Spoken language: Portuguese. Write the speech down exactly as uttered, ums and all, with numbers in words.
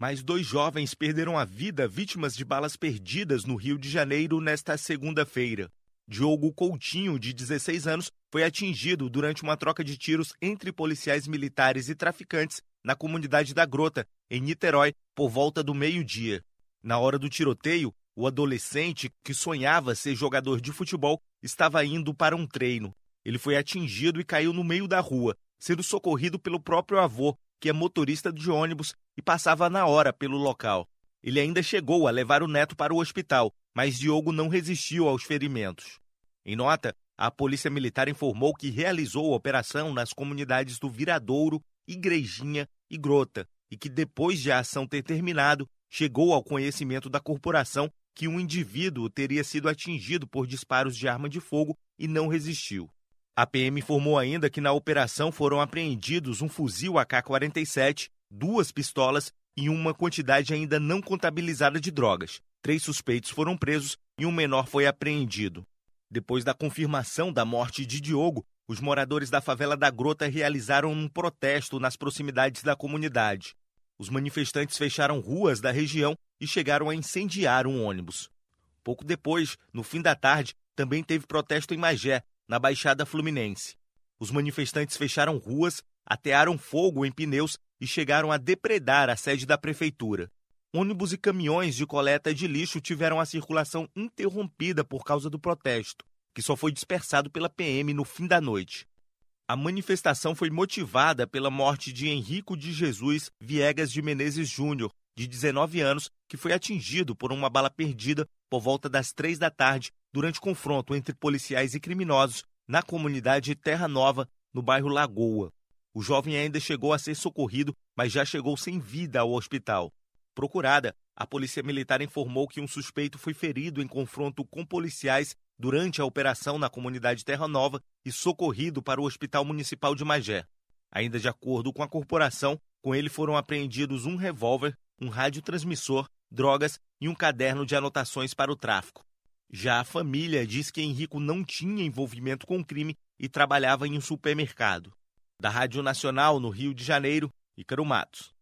Mais dois jovens perderam a vida vítimas de balas perdidas no Rio de Janeiro nesta segunda-feira. Diogo Coutinho, de dezesseis anos, foi atingido durante uma troca de tiros entre policiais militares e traficantes na comunidade da Grota, em Niterói, por volta do meio-dia. Na hora do tiroteio, o adolescente, que sonhava ser jogador de futebol, estava indo para um treino. Ele foi atingido e caiu no meio da rua, sendo socorrido pelo próprio avô, que é motorista de ônibus e passava na hora pelo local. Ele ainda chegou a levar o neto para o hospital, mas Diogo não resistiu aos ferimentos. Em nota, a Polícia Militar informou que realizou a operação nas comunidades do Viradouro, Igrejinha e Grota, e que depois de a ação ter terminado, chegou ao conhecimento da corporação que um indivíduo teria sido atingido por disparos de arma de fogo e não resistiu. A P M informou ainda que na operação foram apreendidos um fuzil A K quarenta e sete, duas pistolas e uma quantidade ainda não contabilizada de drogas. Três suspeitos foram presos e um menor foi apreendido. Depois da confirmação da morte de Diogo, os moradores da favela da Grota realizaram um protesto nas proximidades da comunidade. Os manifestantes fecharam ruas da região e chegaram a incendiar um ônibus. Pouco depois, no fim da tarde, também teve protesto em Magé, na Baixada Fluminense. Os manifestantes fecharam ruas, atearam fogo em pneus e chegaram a depredar a sede da prefeitura. Ônibus e caminhões de coleta de lixo tiveram a circulação interrompida por causa do protesto, que só foi dispersado pela P M no fim da noite. A manifestação foi motivada pela morte de Henrico de Jesus Viegas de Menezes Júnior, de dezenove anos, que foi atingido por uma bala perdida por volta das três da tarde durante confronto entre policiais e criminosos na comunidade Terra Nova, no bairro Lagoa. O jovem ainda chegou a ser socorrido, mas já chegou sem vida ao hospital. Procurada, a Polícia Militar informou que um suspeito foi ferido em confronto com policiais durante a operação na comunidade Terra Nova e socorrido para o Hospital Municipal de Magé. Ainda de acordo com a corporação, com ele foram apreendidos um revólver, um radiotransmissor, drogas e um caderno de anotações para o tráfico. Já a família diz que Henrico não tinha envolvimento com o crime e trabalhava em um supermercado. Da Rádio Nacional, no Rio de Janeiro, Ícaro Matos.